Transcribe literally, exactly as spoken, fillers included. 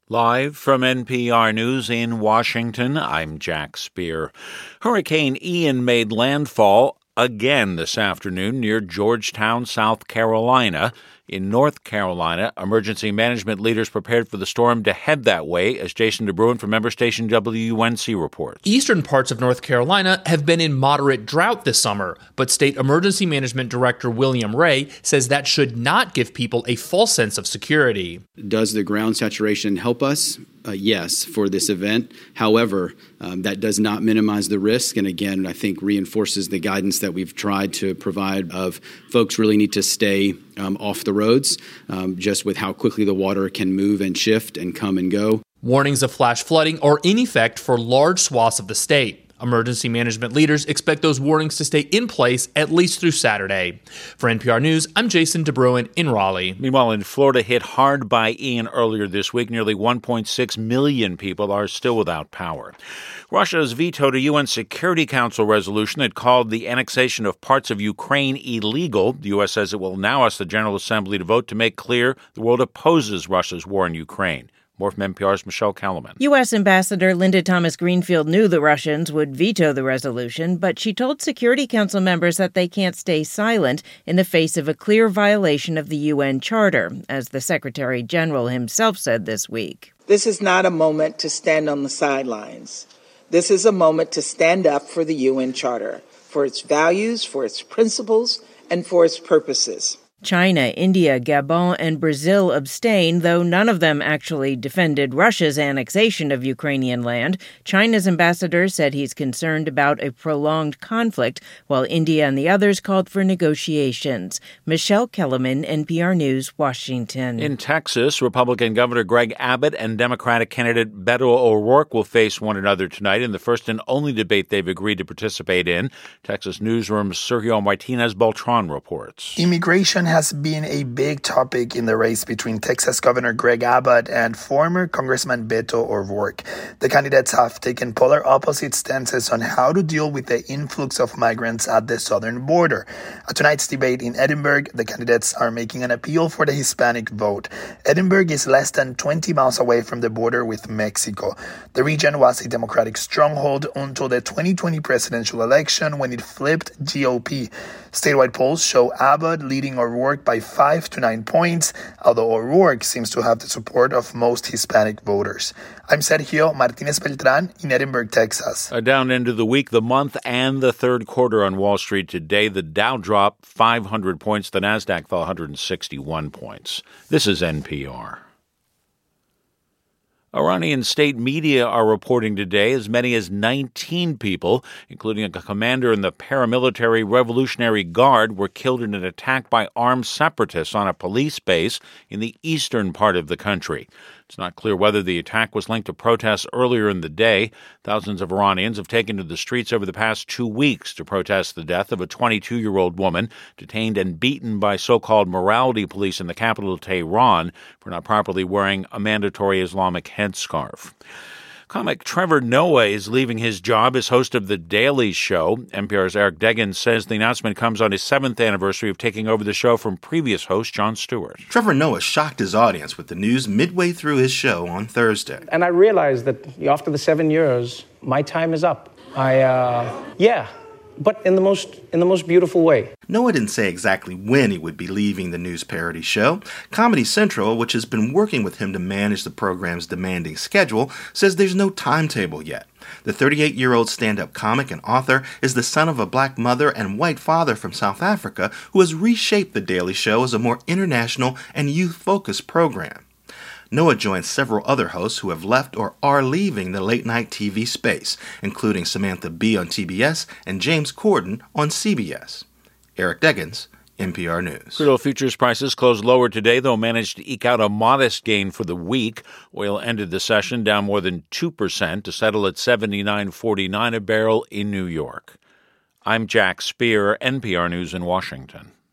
Live from N P R News in Washington, I'm Jack Speer. Hurricane Ian made landfall again this afternoon near Georgetown, South Carolina. In North Carolina, emergency management leaders prepared for the storm to head that way, as Jason DeBruin from member station W U N C reports. Eastern parts of North Carolina have been in moderate drought this summer, but State Emergency Management Director William Ray says that should not give people a false sense of security. Does the ground saturation help us? Uh, yes, for this event. However, um, that does not minimize the risk. And again, I think reinforces the guidance that we've tried to provide of folks really need to stay um, off the roads, um, just with how quickly the water can move and shift and come and go. Warnings of flash flooding are in effect for large swaths of the state. Emergency management leaders expect those warnings to stay in place at least through Saturday. For N P R News, I'm Jason DeBruin in Raleigh. Meanwhile, in Florida, hit hard by Ian earlier this week, nearly one point six million people are still without power. Russia has vetoed a U N Security Council resolution that called the annexation of parts of Ukraine illegal. The U S says it will now ask the General Assembly to vote to make clear the world opposes Russia's war in Ukraine. More from N P R's Michelle Kellerman. U S. Ambassador Linda Thomas-Greenfield knew the Russians would veto the resolution, but she told Security Council members that they can't stay silent in the face of a clear violation of the U N Charter, as the Secretary General himself said this week. This is not a moment to stand on the sidelines. This is a moment to stand up for the U N Charter, for its values, for its principles, and for its purposes. China, India, Gabon, and Brazil abstained, though none of them actually defended Russia's annexation of Ukrainian land. China's ambassador said he's concerned about a prolonged conflict, while India and the others called for negotiations. Michelle Kellerman, N P R News, Washington. In Texas, Republican Governor Greg Abbott and Democratic candidate Beto O'Rourke will face one another tonight in the first and only debate they've agreed to participate in. Texas Newsroom's Sergio Martinez-Beltran reports. Immigration has been a big topic in the race between Texas Governor Greg Abbott and former Congressman Beto O'Rourke. The candidates have taken polar opposite stances on how to deal with the influx of migrants at the southern border. At tonight's debate in Edinburg, the candidates are making an appeal for the Hispanic vote. Edinburg is less than twenty miles away from the border with Mexico. The region was a Democratic stronghold until the twenty twenty presidential election, when it flipped G O P. Statewide polls show Abbott leading O'Rourke by five to nine points, although O'Rourke seems to have the support of most Hispanic voters. I'm Sergio Martinez-Beltran in Edinburg, Texas. A down end of the week, the month, and the third quarter on Wall Street today. The Dow dropped five hundred points. The Nasdaq fell one hundred sixty-one points. This is N P R. Iranian state media are reporting today as many as nineteen people, including a commander in the paramilitary Revolutionary Guard, were killed in an attack by armed separatists on a police base in the eastern part of the country. It's not clear whether the attack was linked to protests earlier in the day. Thousands of Iranians have taken to the streets over the past two weeks to protest the death of a twenty-two-year-old woman detained and beaten by so-called morality police in the capital Tehran for not properly wearing a mandatory Islamic headscarf. Comic Trevor Noah is leaving his job as host of The Daily Show. N P R's Eric Deggans says the announcement comes on his seventh anniversary of taking over the show from previous host Jon Stewart. Trevor Noah shocked his audience with the news midway through his show on Thursday. And I realized that after the seven years, my time is up. I, uh, yeah, but in the most in the most beautiful way. Noah didn't say exactly when he would be leaving the news parody show. Comedy Central, which has been working with him to manage the program's demanding schedule, says there's no timetable yet. The thirty-eight-year-old stand-up comic and author is the son of a black mother and white father from South Africa who has reshaped The Daily Show as a more international and youth-focused program. Noah joins several other hosts who have left or are leaving the late-night T V space, including Samantha Bee on T B S and James Corden on C B S. Eric Deggans, N P R News. Crude oil futures prices closed lower today, though managed to eke out a modest gain for the week. Oil ended the session down more than two percent to settle at seventy-nine forty-nine a barrel in New York. I'm Jack Speer, N P R News in Washington.